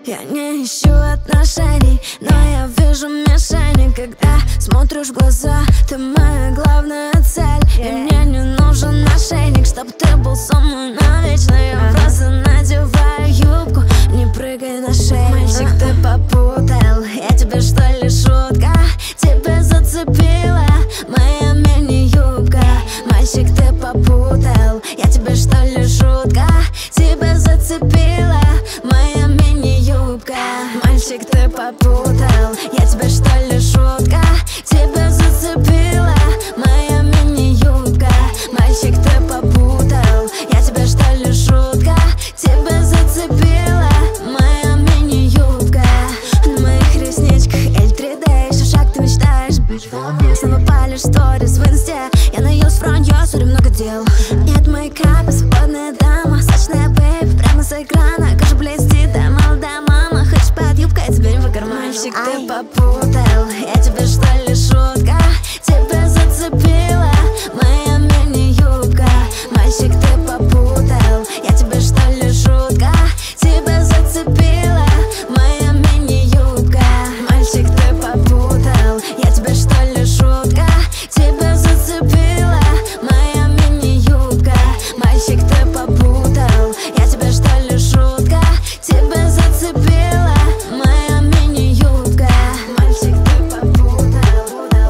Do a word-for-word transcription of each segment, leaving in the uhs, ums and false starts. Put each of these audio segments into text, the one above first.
Я не ищу отношений, но я вижу мишени. Когда смотришь в глаза, ты моя главная цель. И мне не нужен ошейник, чтоб ты был со мной навечно. Я просто надеваю юбку, не прыгай на шею. Мальчик, ты попутал, я тебе что ли шутка? Тебя зацепила моя мини-юбка. Мальчик, ты попутал, я тебе что ли шутка? Тебя зацепила моя мини-юбка. Мальчик, ты попутал, я тебе что ли шутка? Тебя зацепила моя мини-юбка. Мальчик, ты попутал, я тебе что ли шутка? Тебя зацепила моя мини-юбка. На моих ресничках эль три дэ, еще шаг ты мечтаешь быть во мне. Снова палишь сторис в инсте, я наелась вранья, сори, много дел. Нет мейкапа, свободная дама, сочная бэйб, прямо с экрана. Кожа блестит, да молодая мама. Хочешь под юбкой, теперь в карман. Мальчик, ты попутал, я тебе что ли шутка? Тебя зацепила моя мини-юбка. Мальчик, ты попутал, я тебе что ли шутка? Тебя зацепила моя мини-юбка. Мальчик, ты попутал, я тебе что ли шутка? Тебя зацепила моя мини-юбка. Мальчик, ты попутал, я тебе что ли шутка? Тебя зацепила моя мини-юбка. Мальчик, ты попутал,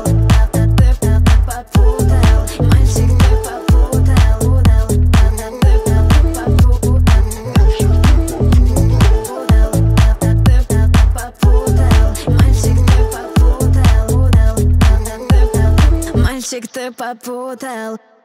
попутал. Мальчик, ты попутал, Мальчик, ты попутал.